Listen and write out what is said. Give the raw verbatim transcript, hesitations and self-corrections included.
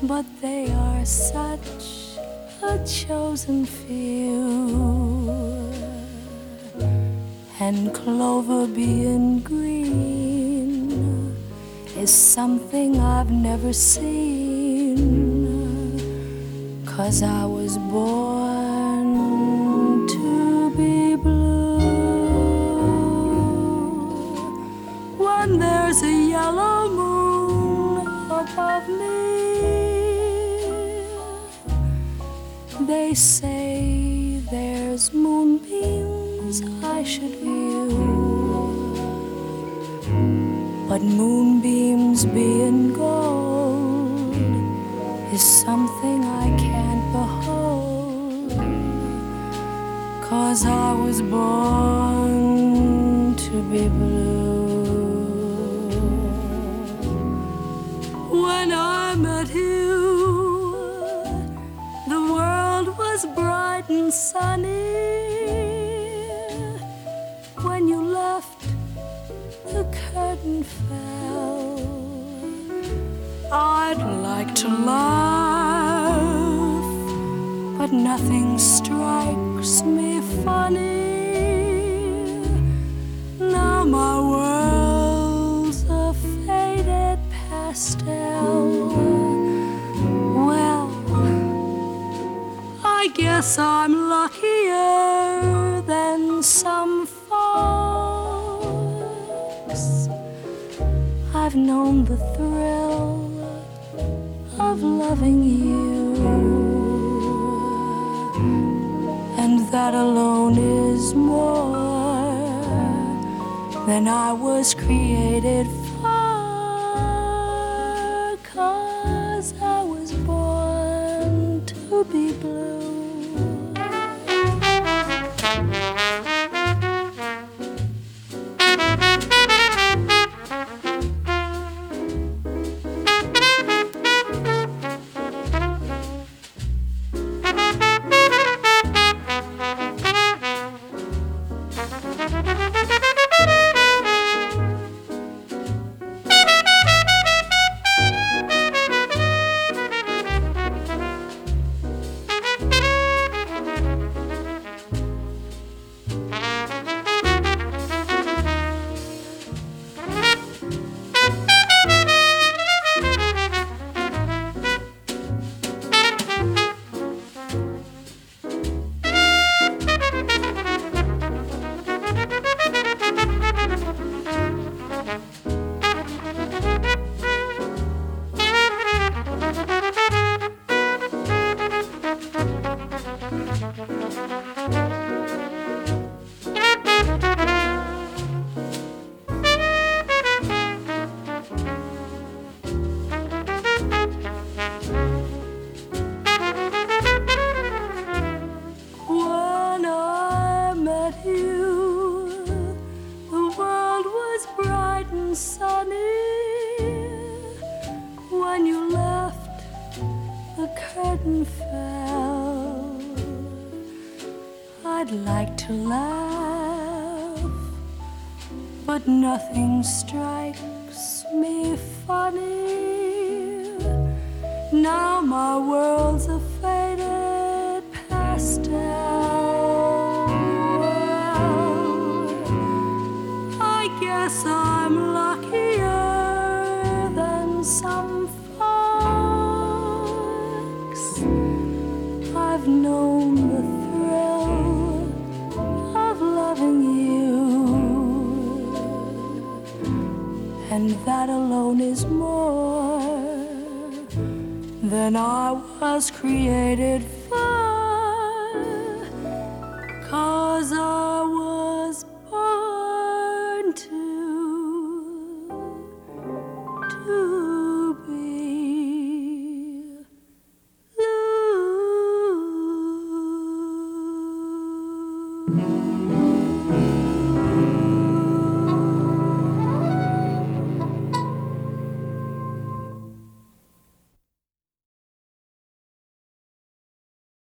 but they are such a chosen few. And clover being green is something I've never seen, 'cause I was born to be blue. When there's a yellow moon above me, they say there's moonbeams I should view. But moonbeams being gold is something I can't behold, 'cause I was born to be blue. When I met you, the world was bright and sunny. When you left, the curtain fell. I'd like to laugh, but nothing strikes me funny. Now my world's a faded pastel. Well, I guess I'm luckier than some folks. I've known the thrill of loving you, and that alone is more than I was created for, 'cause I was born to be blue. Sunny, when you left, the curtain fell. I'd like to laugh, but nothing strikes me funny. Now my world's a faded pastel. Well, I guess I'm luckier than some folks. I've known the thrill of loving you, and that alone is more than I was created for, 'cause I was